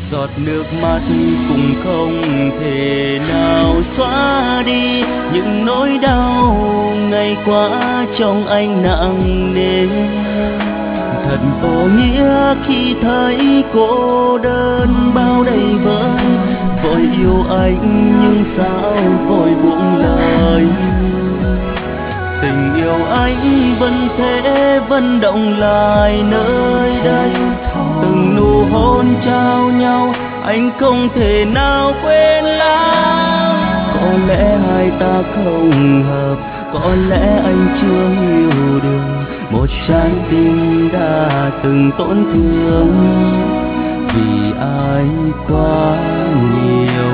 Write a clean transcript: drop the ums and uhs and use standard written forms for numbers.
Giọt nước mắt cũng không thể nào xóa đi những nỗi đau ngày qua trong anh nặng nề. Thật vô nghĩa khi thấy cô đơn bao đầy vơi, vội yêu anh nhưng sao vội buông lời. Tình yêu anh vẫn thế vẫn động lại nơi đây, từng nụ hôn trao nhau anh không thể nào quên lãng. Có lẽ hai ta không hợp, có lẽ anh chưa hiểu được một trái tim đã từng tổn thương vì ai quá nhiều.